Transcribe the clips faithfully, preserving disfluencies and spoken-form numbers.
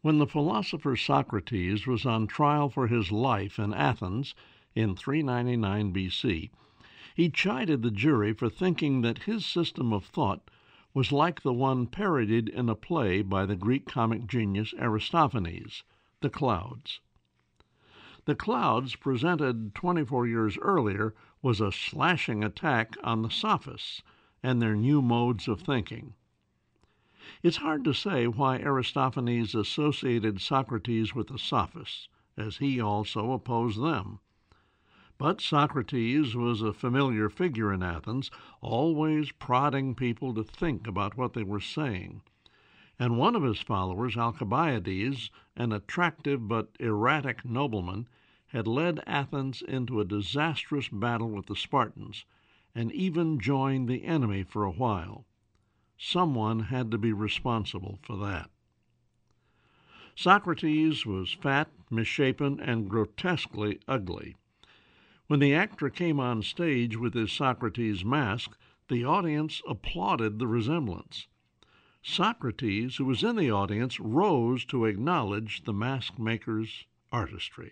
When the philosopher Socrates was on trial for his life in Athens in three ninety-nine B C, he chided the jury for thinking that his system of thought was like the one parodied in a play by the Greek comic genius Aristophanes, The Clouds. The Clouds, presented twenty-four years earlier, was a slashing attack on the sophists and their new modes of thinking. It's hard to say why Aristophanes associated Socrates with the sophists, as he also opposed them. But Socrates was a familiar figure in Athens, always prodding people to think about what they were saying. And one of his followers, Alcibiades, an attractive but erratic nobleman, had led Athens into a disastrous battle with the Spartans, and even joined the enemy for a while. Someone had to be responsible for that. Socrates was fat, misshapen, and grotesquely ugly. When the actor came on stage with his Socrates mask, the audience applauded the resemblance. Socrates, who was in the audience, rose to acknowledge the mask maker's artistry.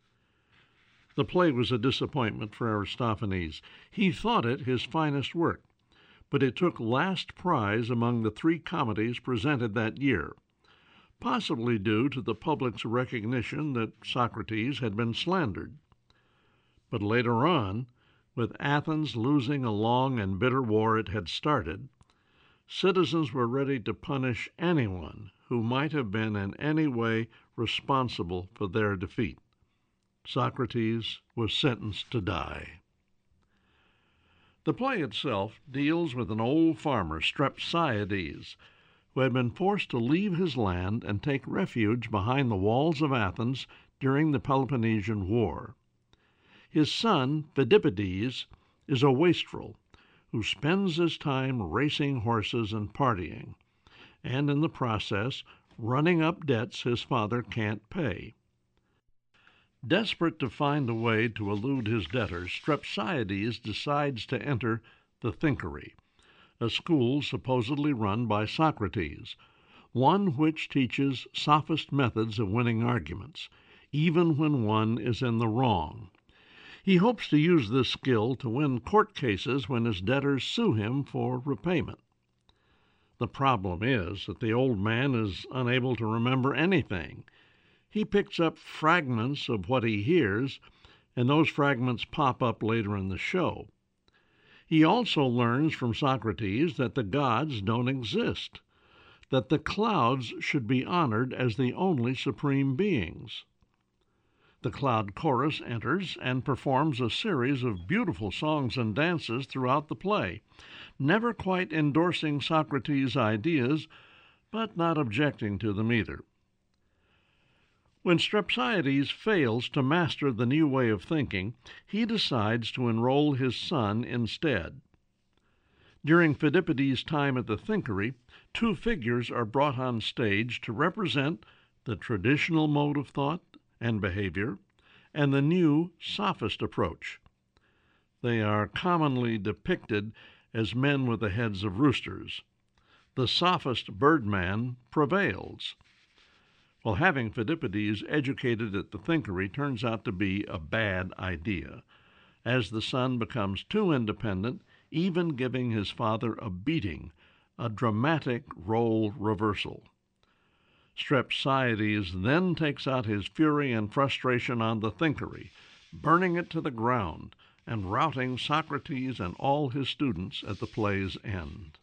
The play was a disappointment for Aristophanes. He thought it his finest work, but it took last prize among the three comedies presented that year, possibly due to the public's recognition that Socrates had been slandered. But later on, with Athens losing a long and bitter war it had started, citizens were ready to punish anyone who might have been in any way responsible for their defeat. Socrates was sentenced to die. The play itself deals with an old farmer, Strepsiades, who had been forced to leave his land and take refuge behind the walls of Athens during the Peloponnesian War. His son, Phidippides, is a wastrel who spends his time racing horses and partying, and in the process running up debts his father can't pay. Desperate to find a way to elude his debtors, Strepsiades decides to enter the Thinkery, a school supposedly run by Socrates, one which teaches sophist methods of winning arguments, even when one is in the wrong. He hopes to use this skill to win court cases when his debtors sue him for repayment. The problem is that the old man is unable to remember anything. He picks up fragments of what he hears, and those fragments pop up later in the show. He also learns from Socrates that the gods don't exist, that the clouds should be honored as the only supreme beings. The cloud chorus enters and performs a series of beautiful songs and dances throughout the play, never quite endorsing Socrates' ideas, but not objecting to them either. When Strepsiades fails to master the new way of thinking, he decides to enroll his son instead. During Phidippides' time at the Thinkery, two figures are brought on stage to represent the traditional mode of thought and behavior and the new sophist approach. They are commonly depicted as men with the heads of roosters. The sophist Birdman prevails. Well, having Phidippides educated at the Thinkery turns out to be a bad idea, as the son becomes too independent, even giving his father a beating, a dramatic role reversal. Strepsiades then takes out his fury and frustration on the Thinkery, burning it to the ground and routing Socrates and all his students at the play's end.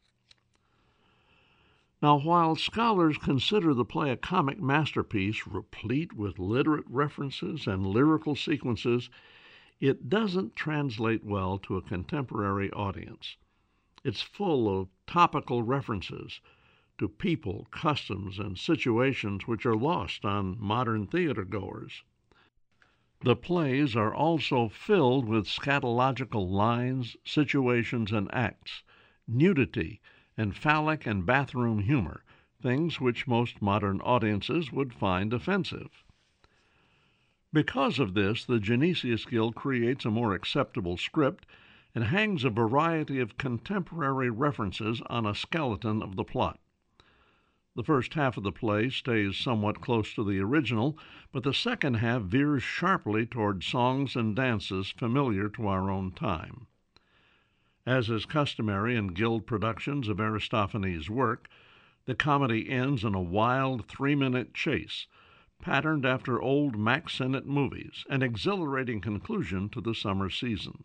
Now, while scholars consider the play a comic masterpiece replete with literate references and lyrical sequences, it doesn't translate well to a contemporary audience. It's full of topical references to people, customs, and situations which are lost on modern theater-goers. The plays are also filled with scatological lines, situations, and acts, nudity, and phallic and bathroom humor, things which most modern audiences would find offensive. Because of this, the Genesius Guild creates a more acceptable script and hangs a variety of contemporary references on a skeleton of the plot. The first half of the play stays somewhat close to the original, but the second half veers sharply toward songs and dances familiar to our own time. As is customary in guild productions of Aristophanes' work, the comedy ends in a wild three-minute chase, patterned after old Mack Sennett movies, an exhilarating conclusion to the summer season.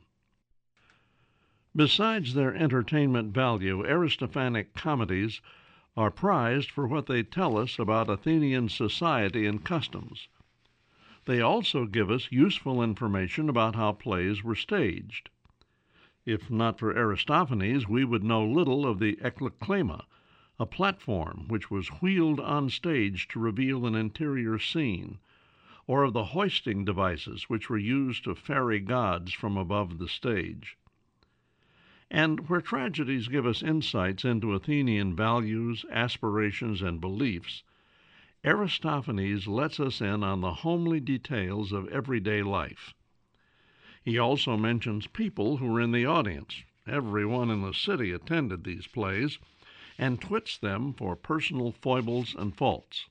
Besides their entertainment value, Aristophanic comedies are prized for what they tell us about Athenian society and customs. They also give us useful information about how plays were staged. If not for Aristophanes, we would know little of the ekleklema, a platform which was wheeled on stage to reveal an interior scene, or of the hoisting devices which were used to ferry gods from above the stage. And where tragedies give us insights into Athenian values, aspirations, and beliefs, Aristophanes lets us in on the homely details of everyday life. He also mentions people who were in the audience. Everyone in the city attended these plays, and twits them for personal foibles and faults.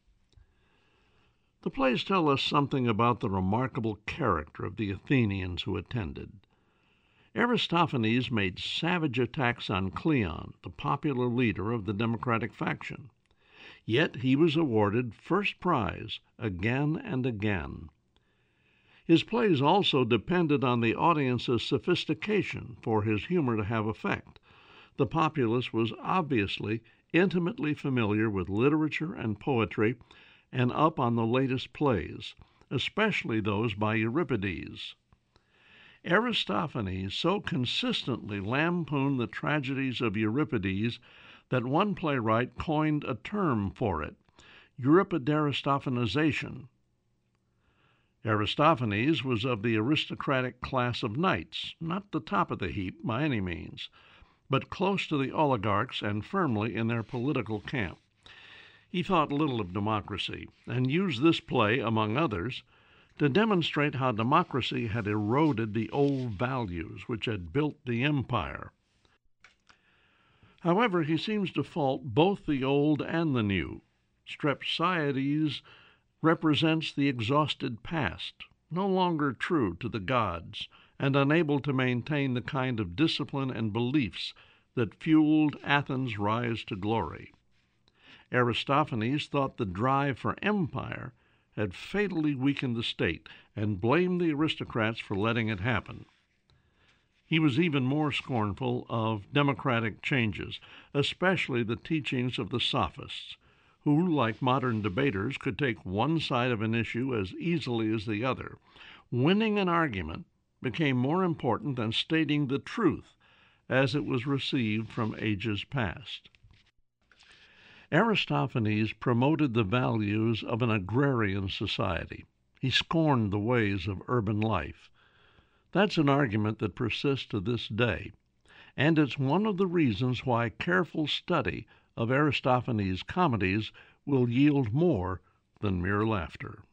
The plays tell us something about the remarkable character of the Athenians who attended. Aristophanes made savage attacks on Cleon, the popular leader of the democratic faction. Yet he was awarded first prize again and again. His plays also depended on the audience's sophistication for his humor to have effect. The populace was obviously intimately familiar with literature and poetry and up on the latest plays, especially those by Euripides. Aristophanes so consistently lampooned the tragedies of Euripides that one playwright coined a term for it, Euripidaristophanization. Aristophanes was of the aristocratic class of knights, not the top of the heap by any means, but close to the oligarchs and firmly in their political camp. He thought little of democracy, and used this play, among others, to demonstrate how democracy had eroded the old values which had built the empire. However, he seems to fault both the old and the new. Strepsiades represents the exhausted past, no longer true to the gods, and unable to maintain the kind of discipline and beliefs that fueled Athens' rise to glory. Aristophanes thought the drive for empire had fatally weakened the state and blamed the aristocrats for letting it happen. He was even more scornful of democratic changes, especially the teachings of the sophists, who, like modern debaters, could take one side of an issue as easily as the other. Winning an argument became more important than stating the truth as it was received from ages past. Aristophanes promoted the values of an agrarian society. He scorned the ways of urban life. That's an argument that persists to this day, and it's one of the reasons why careful study of Aristophanes' comedies will yield more than mere laughter.